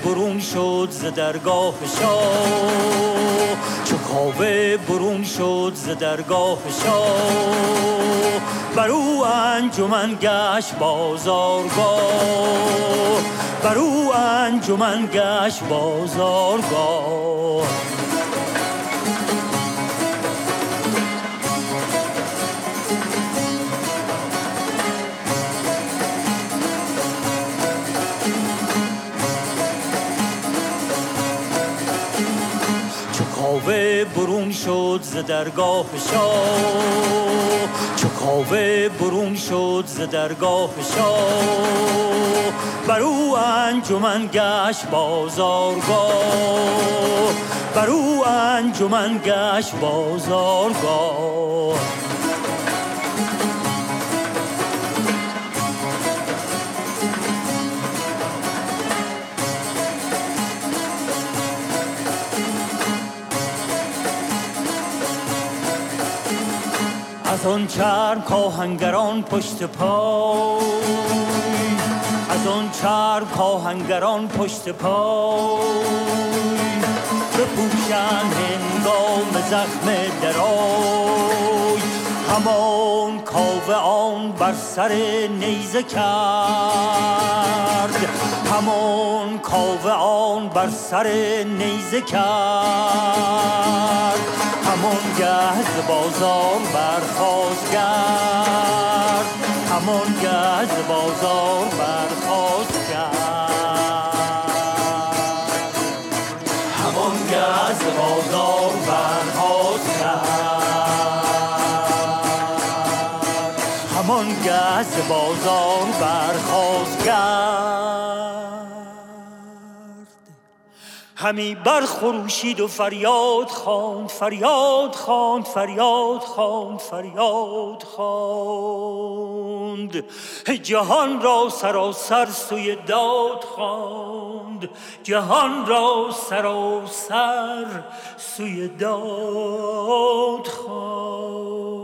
برون شد ز درگاه شاه، چو کاوه برون شد ز درگاه شاه، بر او انجمن گشت بازارگاه، بر او انجمن گشت بازارگاه. کاوه برون شد ز درگاه شاه، چو کاوه برون شد ز درگاه شاه، بر او انجمن گشت بازارگاه، بر او انجمن گشت بازارگاه. از آن چرم کاهنگران پشت پای، از آن چرم کاهنگران پشت پای، بپوشند هنگام زخم درای، همان کاوه آن بر سر نیزه کرد، همان کاوه آن بر سر نیزه کرد، همان گه ز بازار برخاست گرد، همان گه ز بازار برخاست گرد، همان گه ز بازار برخاست گرد، همان گه ز بازار برخاست گرد. همی برخروشید و فریاد خواند، فریاد خواند، فریاد خواند، فریاد خواند، جهان را سراسر سوی داد خواند، جهان را سراسر سوی داد خواند.